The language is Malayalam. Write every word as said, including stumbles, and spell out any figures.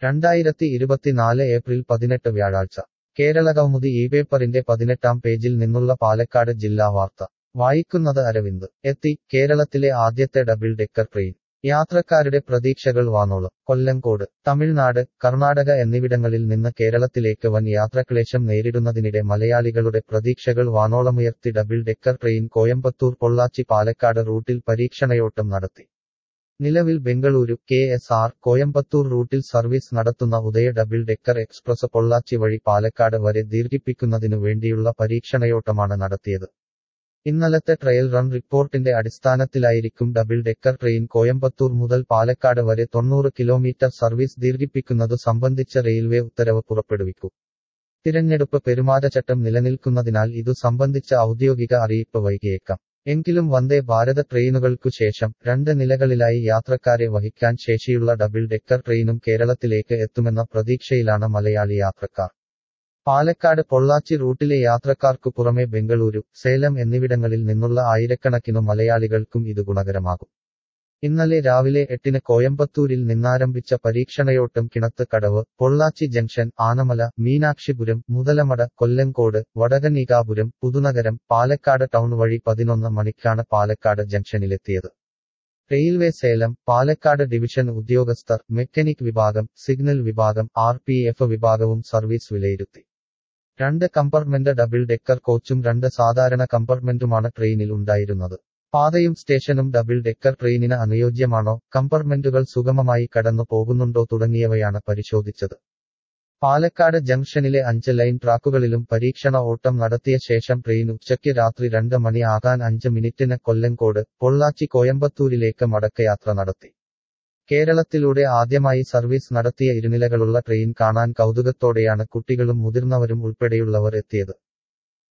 രണ്ടായിരത്തി ഇരുപത്തിനാല് ഏപ്രിൽ പതിനെട്ട് വ്യാഴാഴ്ച കേരളകൗമുദി ഈ പേപ്പറിന്റെ പതിനെട്ടാം പേജിൽ നിന്നുള്ള പാലക്കാട് ജില്ലാ വാർത്ത വായിക്കുന്നത് അരവിന്ദ് എത്തി കേരളത്തിലെ ആദ്യത്തെ ഡബിൾ ഡെക്കർ ട്രെയിൻ യാത്രക്കാരുടെ പ്രതീക്ഷകൾ വാനോളം കൊല്ലങ്കോട് തമിഴ്നാട് കർണാടക എന്നിവിടങ്ങളിൽ നിന്ന് കേരളത്തിലേക്ക് വൻ യാത്രാക്ലേശം നേരിടുന്നതിനിടെ മലയാളികളുടെ പ്രതീക്ഷകൾ വാനോളമുയർത്തി double decker train Coimbatore Pollachi Palakkad റൂട്ടിൽ പരീക്ഷണയോട്ടം നടത്തി നിലവിൽ Bengaluru K S R Coimbatore റൂട്ടിൽ സർവീസ് നടത്തുന്ന Uday double decker express Pollachi വഴി പാലക്കാട് വരെ ദീർഘിപ്പിക്കുന്നതിനു വേണ്ടിയുള്ള പരീക്ഷണയോട്ടമാണ് നടത്തിയത് ഇന്നലത്തെ ട്രയൽ റൺ റിപ്പോർട്ടിന്റെ അടിസ്ഥാനത്തിലായിരിക്കും ഡബിൾ ഡെക്കർ ട്രെയിൻ കോയമ്പത്തൂർ മുതൽ പാലക്കാട് വരെ തൊണ്ണൂറ് കിലോമീറ്റർ സർവീസ് ദീർഘിപ്പിക്കുന്നതു സംബന്ധിച്ച റെയിൽവേ ഉത്തരവ് പുറപ്പെടുവിക്കൂ തിരഞ്ഞെടുപ്പ് പെരുമാറ്റച്ചട്ടം നിലനിൽക്കുന്നതിനാൽ ഇതു സംബന്ധിച്ച ഔദ്യോഗിക അറിയിപ്പ് വൈകിയേക്കാം എങ്കിലും വന്ദേ ഭാരത് ട്രെയിനുകൾക്കു ശേഷം രണ്ട് നിലകളിലായി യാത്രക്കാരെ വഹിക്കാൻ ശേഷിയുള്ള ഡബിൾ ഡെക്കർ ട്രെയിനും കേരളത്തിലേക്ക് എത്തുമെന്ന പ്രതീക്ഷയിലാണ് മലയാളി യാത്രക്കാർ പാലക്കാട് പൊള്ളാച്ചി റൂട്ടിലെ യാത്രക്കാർക്കു പുറമെ ബെംഗളൂരു സേലം എന്നിവിടങ്ങളിൽ നിന്നുള്ള ആയിരക്കണക്കിനു മലയാളികൾക്കും ഇത് ഗുണകരമാകും ഇന്നലെ രാവിലെ എട്ടിന് കോയമ്പത്തൂരിൽ നിന്നാരംഭിച്ച പരീക്ഷണയോട്ടം Kinathukadavu Pollachi junction Anamala Meenakshipuram Muthalamada Kollengode Vadakannikapuram Puthunagaram Palakkad town വഴി പതിനൊന്ന് മണിക്കാണ് പാലക്കാട് ജംഗ്ഷനിലെത്തിയത് റെയിൽവേ സേലം പാലക്കാട് ഡിവിഷൻ ഉദ്യോഗസ്ഥർ മെക്കാനിക് വിഭാഗം സിഗ്നൽ വിഭാഗം ആർ പി എഫ് വിഭാഗവും സർവീസ് വിലയിരുത്തി രണ്ട് കമ്പാർട്ട്മെന്റ് ഡബിൾ ഡെക്കർ കോച്ചും രണ്ട് സാധാരണ കമ്പാർട്ട്മെന്റുമാണ് ട്രെയിനിൽ ഉണ്ടായിരുന്നത് പാതയും സ്റ്റേഷനും ഡബിൾ ഡെക്കർ ട്രെയിനിന് അനുയോജ്യമാണോ കമ്പാർട്ട്മെന്റുകൾ സുഗമമായി കടന്നു പോകുന്നുണ്ടോ തുടങ്ങിയവയാണ് പരിശോധിച്ചത് പാലക്കാട് ജംഗ്ഷനിലെ അഞ്ച് ലൈൻ ട്രാക്കുകളിലും പരീക്ഷണ ഓട്ടം നടത്തിയ ശേഷം ട്രെയിൻ ഉച്ചയ്ക്ക് രാത്രി രണ്ട് മണി ആകാൻ അഞ്ച് മിനിറ്റിന് കൊല്ലങ്കോട് പൊള്ളാച്ചി കോയമ്പത്തൂരിലേക്ക് മടക്കയാത്ര നടത്തി കേരളത്തിലൂടെ ആദ്യമായി സർവീസ് നടത്തിയ ഇരുനിലകളുള്ള ട്രെയിൻ കാണാൻ കൗതുകത്തോടെയാണ് കുട്ടികളും മുതിർന്നവരും ഉൾപ്പെടെയുള്ളവർ എത്തിയത്